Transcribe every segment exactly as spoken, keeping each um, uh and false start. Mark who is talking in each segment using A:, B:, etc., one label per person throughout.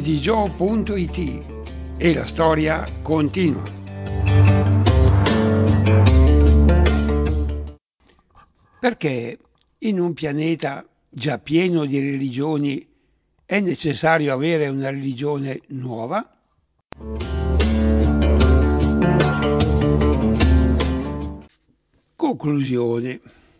A: di gio punto it e la storia continua. Perché in un pianeta già pieno di religioni è necessario avere una religione nuova? Conclusione.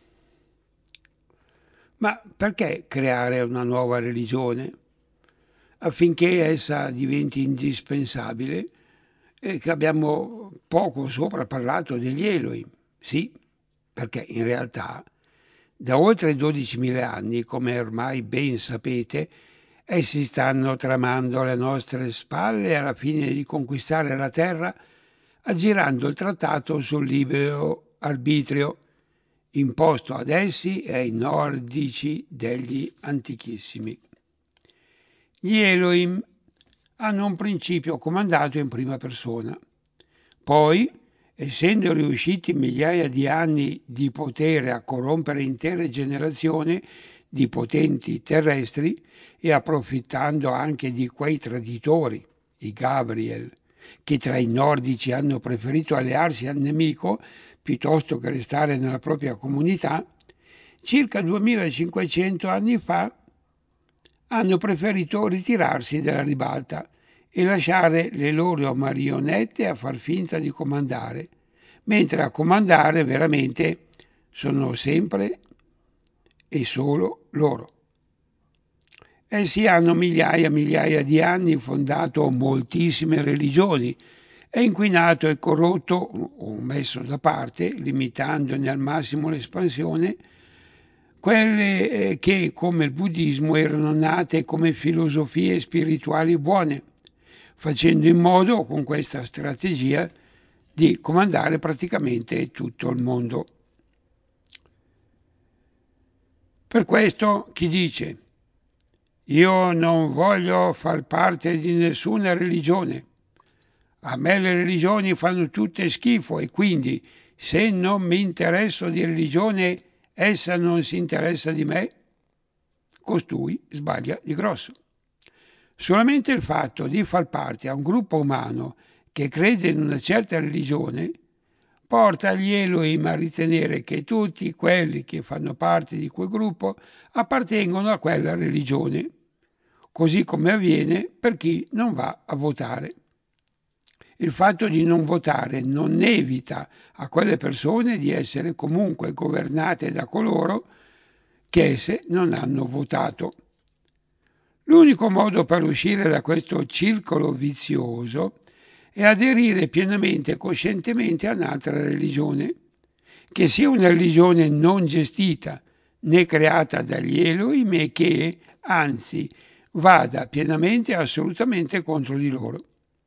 A: Ma perché creare una nuova religione? Affinché essa diventi indispensabile, e che abbiamo poco sopra parlato degli Elohim. Sì, perché in realtà da oltre dodicimila anni, come ormai ben sapete, essi stanno tramando alle nostre spalle alla fine di conquistare la terra, aggirando il trattato sul libero arbitrio imposto ad essi e ai nordici degli antichissimi. Gli Elohim hanno un principio comandato in prima persona. Poi, essendo riusciti in migliaia di anni di potere a corrompere intere generazioni di potenti terrestri e approfittando anche di quei traditori, i Gabriel, che tra i nordici hanno preferito allearsi al nemico piuttosto che restare nella propria comunità, circa duemilacinquecento anni fa hanno preferito ritirarsi dalla ribalta e lasciare le loro marionette a far finta di comandare, mentre a comandare veramente sono sempre e solo loro. Essi hanno migliaia e migliaia di anni fondato moltissime religioni e inquinato e corrotto o messo da parte, limitandone al massimo l'espansione, quelle che, come il buddismo, erano nate come filosofie spirituali buone, facendo in modo, con questa strategia, di comandare praticamente tutto il mondo. Per questo chi dice «Io non voglio far parte di nessuna religione, a me le religioni fanno tutte schifo e quindi se non mi interesso di religione essa non si interessa di me», costui sbaglia di grosso. Solamente il fatto di far parte a un gruppo umano che crede in una certa religione porta gli Elohim a ritenere che tutti quelli che fanno parte di quel gruppo appartengono a quella religione, così come avviene per chi non va a votare. Il fatto di non votare non evita a quelle persone di essere comunque governate da coloro che esse non hanno votato. L'unico modo per uscire da questo circolo vizioso è aderire pienamente e coscientemente a un'altra religione, che sia una religione non gestita né creata dagli Elohim e che, anzi, vada pienamente e assolutamente contro di loro.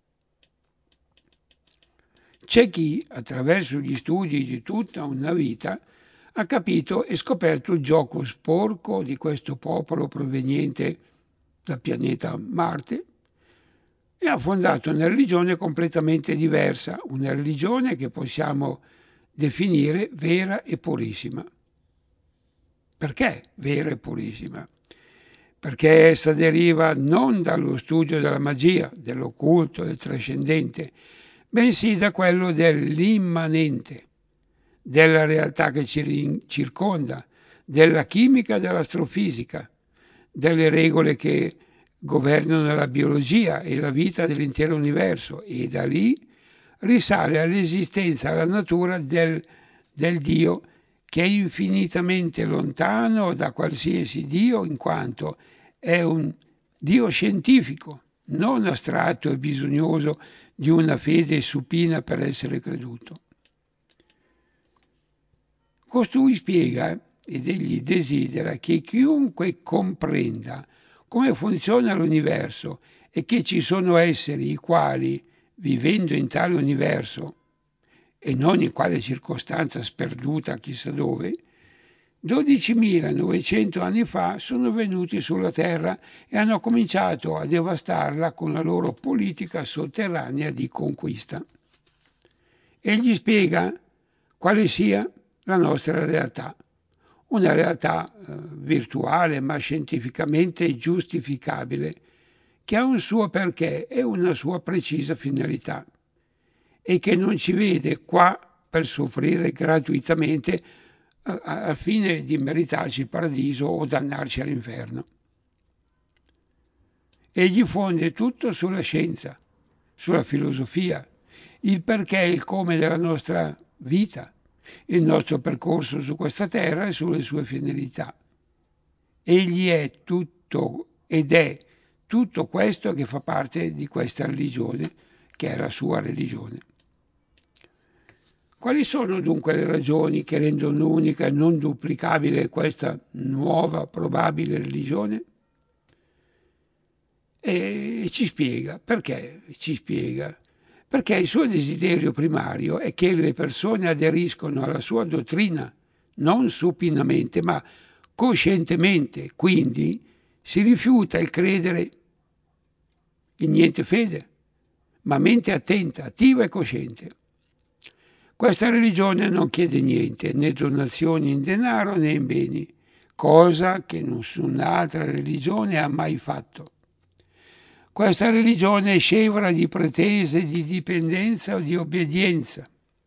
A: C'è chi, attraverso gli studi di tutta una vita, ha capito e scoperto il gioco sporco di questo popolo proveniente dal pianeta Marte e ha fondato una religione completamente diversa, una religione che possiamo definire vera e purissima. Perché vera e purissima? Perché essa deriva non dallo studio della magia, dell'occulto, del trascendente, bensì da quello dell'immanente, della realtà che ci circonda, della chimica e dell'astrofisica, delle regole che governano la biologia e la vita dell'intero universo, e da lì risale all'esistenza, alla natura del, del Dio, che è infinitamente lontano da qualsiasi Dio, in quanto è un Dio scientifico, non astratto e bisognoso di una fede supina per essere creduto. Costui spiega ed egli desidera che chiunque comprenda come funziona l'universo e che ci sono esseri i quali, vivendo in tale universo, e non in quale circostanza sperduta chissà dove, dodicimilanovecento anni fa sono venuti sulla Terra e hanno cominciato a devastarla con la loro politica sotterranea di conquista. Egli spiega quale sia la nostra realtà, una realtà eh, virtuale ma scientificamente giustificabile, che ha un suo perché e una sua precisa finalità e che non ci vede qua per soffrire gratuitamente al fine di meritarci il paradiso o dannarci all'inferno. Egli fonde tutto sulla scienza, sulla filosofia, il perché e il come della nostra vita, il nostro percorso su questa terra e sulle sue finalità. Egli è tutto ed è tutto questo che fa parte di questa religione, che è la sua religione. Quali sono dunque le ragioni che rendono unica e non duplicabile questa nuova probabile religione? E ci spiega perché, ci spiega perché il suo desiderio primario è che le persone aderiscono alla sua dottrina non supinamente ma coscientemente, quindi si rifiuta il credere in niente fede, ma mente attenta, attiva e cosciente. Questa religione non chiede niente, né donazioni in denaro né in beni, cosa che nessun'altra religione ha mai fatto. Questa religione è scevra di pretese di dipendenza o di obbedienza.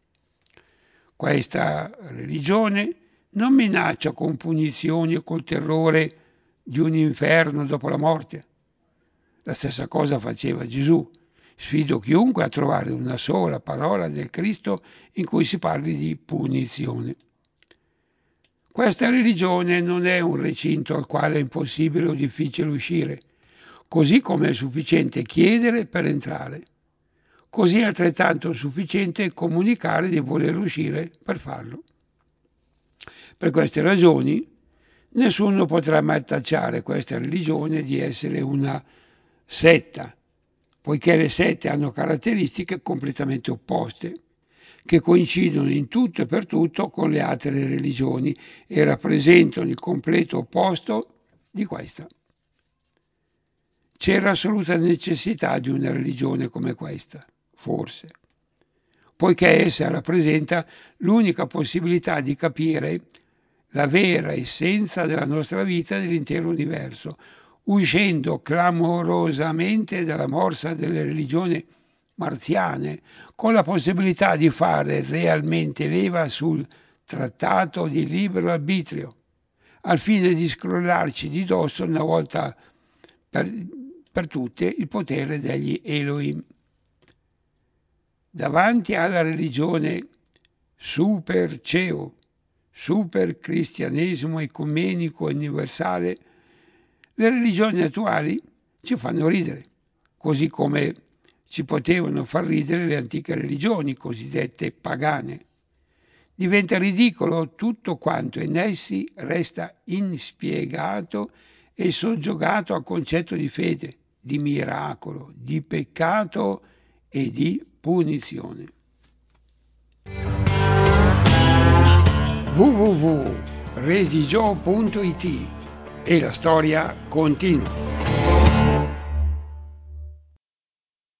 A: Questa religione non minaccia con punizioni o col terrore di un inferno dopo la morte. La stessa cosa faceva Gesù. Sfido chiunque a trovare una sola parola del Cristo in cui si parli di punizione. Questa religione non è un recinto al quale è impossibile o difficile uscire, così come è sufficiente chiedere per entrare. Così è altrettanto sufficiente comunicare di voler uscire per farlo. Per queste ragioni, nessuno potrà mai tacciare questa religione di essere una setta, poiché le sette hanno caratteristiche completamente opposte, che coincidono in tutto e per tutto con le altre religioni e rappresentano il completo opposto di questa. C'era assoluta necessità di una religione come questa, forse, poiché essa rappresenta l'unica possibilità di capire la vera essenza della nostra vita e dell'intero universo, uscendo clamorosamente dalla morsa delle religioni marziane, con la possibilità di fare realmente leva sul trattato di libero arbitrio, al fine di scrollarci di dosso una volta per, per tutte il potere degli Elohim. Davanti alla religione super C E O, super cristianesimo ecumenico universale, le religioni attuali ci fanno ridere, così come ci potevano far ridere le antiche religioni cosiddette pagane. Diventa ridicolo tutto quanto in essi resta inspiegato e soggiogato al concetto di fede, di miracolo, di peccato e di punizione. w w w punto religio punto it e la storia continua.